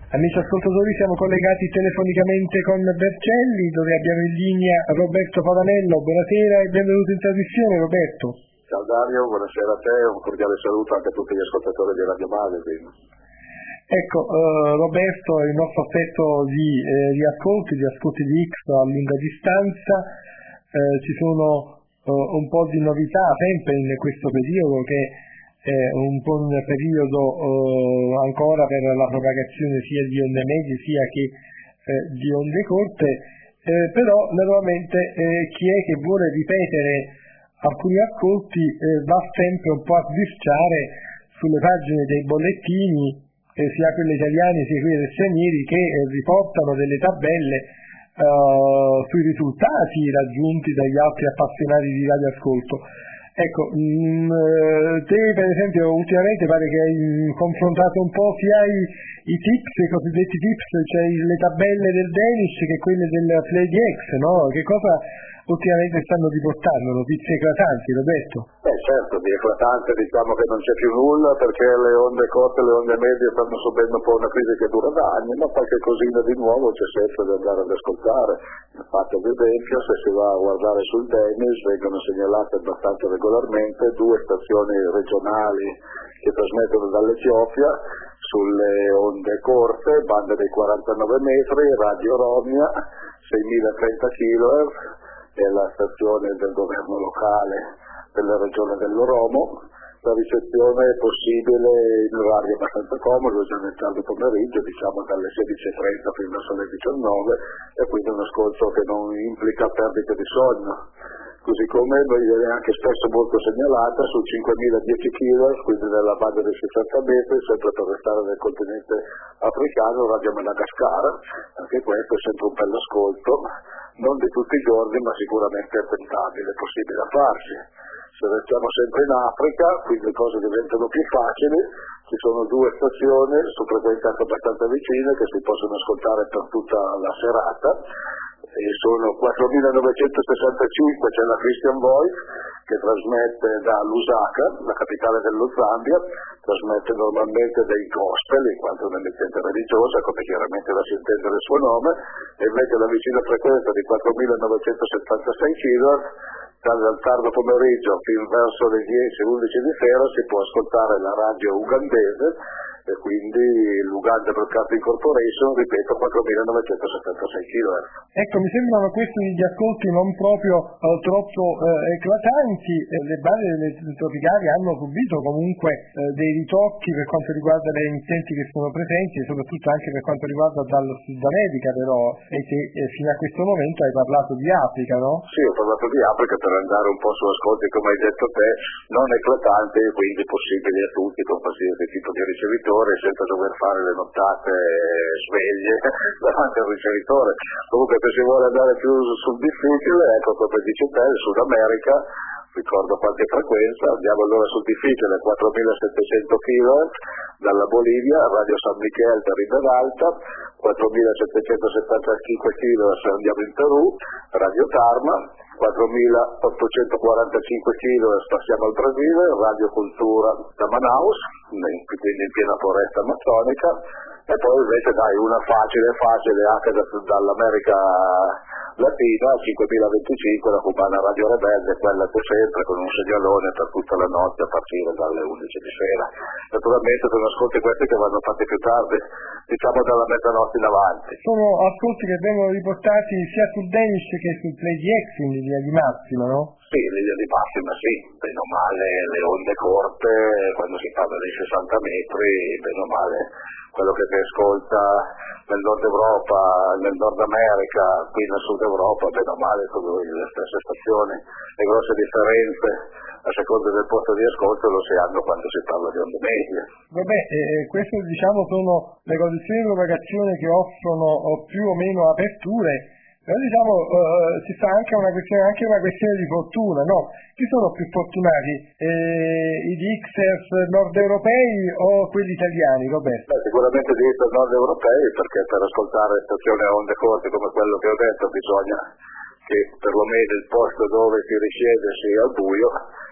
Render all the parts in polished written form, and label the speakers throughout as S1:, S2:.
S1: Amici ascoltatori, siamo collegati telefonicamente con Vercelli, dove abbiamo in linea Roberto Pavanello. Buonasera e benvenuto in trasmissione, Roberto.
S2: Ciao Dario, buonasera a te, un cordiale saluto anche a tutti gli ascoltatori di Radio Magazine.
S1: Ecco, Roberto, il nostro aspetto di ascolti di X a lunga distanza, ci sono un po' di novità sempre in questo periodo che è un po' un periodo ancora per la propagazione sia di onde medie sia che di onde corte, però naturalmente chi è che vuole ripetere alcuni ascolti va sempre un po' a sbirciare sulle pagine dei bollettini, sia quelli italiani sia quelli stranieri, che riportano delle tabelle sui risultati raggiunti dagli altri appassionati di radioascolto. Ecco, te per esempio ultimamente pare che hai confrontato un po' sia i tips, i cosiddetti tips, cioè le tabelle del Danish che quelle del Play DX, no? Che cosa ultimamente stanno riportando? Notizie eclatanti, Roberto?
S2: Certo, di eclatante diciamo che non c'è più nulla, perché le onde corte e le onde medie stanno subendo un po' una crisi che dura da anni, ma qualche cosina di nuovo c'è sempre da andare ad ascoltare. Infatti ad esempio se si va a guardare sul Danish vengono segnalate abbastanza regolarmente 2 stazioni regionali che trasmettono dall'Etiopia sulle onde corte, banda dei 49 metri, Radio Romnia, 6030 kHz, è la stazione del governo locale della regione dell'Oromo. La ricezione è possibile in orari abbastanza comodi, già nel tardo pomeriggio, diciamo dalle 16:30 fino verso le 19, e quindi un ascolto che non implica perdita di sonno. Così come viene anche spesso molto segnalata su 5010 kHz, quindi nella banda dei 60 metri, sempre per restare nel continente africano, Radio Madagascar. Anche questo è sempre un bello ascolto, non di tutti i giorni, ma sicuramente è tentabile, è possibile a farsi. Se restiamo sempre in Africa, quindi le cose diventano più facili, ci sono 2 stazioni su frequenze anche abbastanza vicine che si possono ascoltare per tutta la serata, e sono 4965, c'è la Christian Voice che trasmette da Lusaka, la capitale dello Zambia, trasmette normalmente dei gospel in quanto è un'emittente religiosa, come chiaramente la si intende nel suo nome, e invece la vicina frequenza di 4976 kHz dal tardo pomeriggio fin verso le 10-11 di sera si può ascoltare la radio ugandese, e quindi l'Uganda Broadcasting Corporation, ripeto, 4976 kHz.
S1: Ecco, mi sembrano questi gli ascolti non proprio troppo eclatanti. Le bande tropicali hanno subito comunque dei ritocchi per quanto riguarda le emittenti che sono presenti, e soprattutto anche per quanto riguarda dal Sud America, però, e che fino a questo momento hai parlato di Africa, no?
S2: Sì, ho parlato di Africa per andare un po' su ascolti, come hai detto te, non eclatanti, quindi possibili a tutti, con qualsiasi tipo di ricevitore, senza dover fare le nottate sveglie davanti al ricevitore. Comunque, se si vuole andare più sul difficile, ecco, come dice te, il Sud America, ricordo qualche frequenza, andiamo allora sul difficile, 4700 kHz dalla Bolivia, Radio San Miguel da Riberalta, 4775 kHz andiamo in Perù, Radio Tarma, 4845 kHz passiamo al Brasile, Radio Cultura da Manaus, quindi in piena foresta amazzonica, e poi invece dai una facile anche dall'America Latina, 5025, la cubana Radio Rebelde, quella che sempre con un segnalone per tutta la notte a partire dalle 11 di sera. Naturalmente sono ascolti questi che vanno fatti più tardi, diciamo dalla mezzanotte in avanti.
S1: Sono ascolti che vengono riportati sia sul Danish che sul Play DX, in linea di massima, no?
S2: Sì, in linea di massima sì, bene o male le onde corte, quando si parla dei 60 metri, bene o male quello che si ascolta nel Nord Europa, nel Nord America, qui nel Sud Europa, bene o male sono le stesse stazioni. Le grosse differenze a seconda del posto di ascolto lo si hanno quando si parla di onde medie.
S1: Vabbè, queste diciamo sono le condizioni di propagazione che offrono più o meno aperture. Però diciamo si fa anche una questione di fortuna, no? Chi sono più fortunati? I Dixers nord europei o quelli italiani, Roberto?
S2: Sicuramente i Dixers nord europei, perché per ascoltare stazioni a onde corte come quello che ho detto bisogna che perlomeno il posto dove si risiede sia al buio,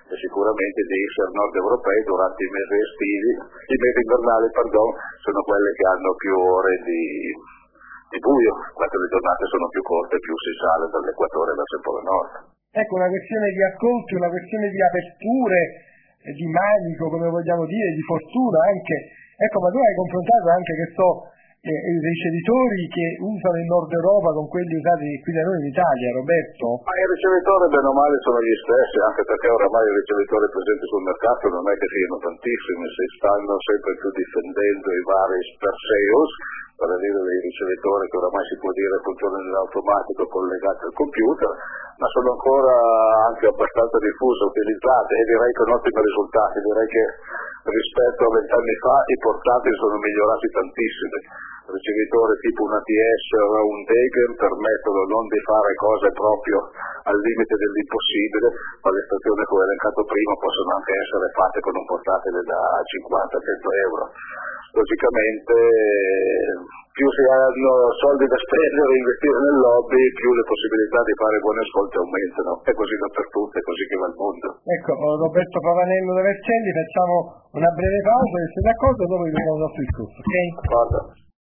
S2: e sicuramente i DIS nord europei durante i mesi estivi, i mesi invernali, sono quelle che hanno più ore di buio, quando le giornate sono più corte più si sale dall'equatore verso il polo nord.
S1: Ecco, una questione di ascolto, una questione di aperture, di manico, come vogliamo dire, di fortuna anche. Ecco, ma tu hai confrontato anche, i ricevitori che usano in Nord Europa con quelli usati qui da noi in Italia, Roberto?
S2: Ma i ricevitori bene o male sono gli stessi, anche perché oramai i ricevitori presenti sul mercato non è che siano tantissimi, si stanno sempre più difendendo i vari Perseus, per dire dei ricevitori che oramai si può dire funzionano in automatico collegati al computer, ma sono ancora anche abbastanza diffuse, utilizzate e direi con ottimi risultati. Direi che rispetto a 20 anni fa i portatili sono migliorati tantissimo. Ricevitori tipo un ATS o un Degen permettono non di fare cose proprio al limite dell'impossibile, ma le stazioni che ho elencato prima possono anche essere fatte con un portatile da 50-100 euro. Logicamente più si hanno soldi da spendere e investire nel lobby, più le possibilità di fare buoni ascolti aumentano. È così dappertutto, è così che va il mondo.
S1: Ecco, Roberto Pavanello da Vercelli, facciamo una breve pausa, se sei d'accordo, dopo vi facciamo il nostro discorso, ok?
S2: Guarda.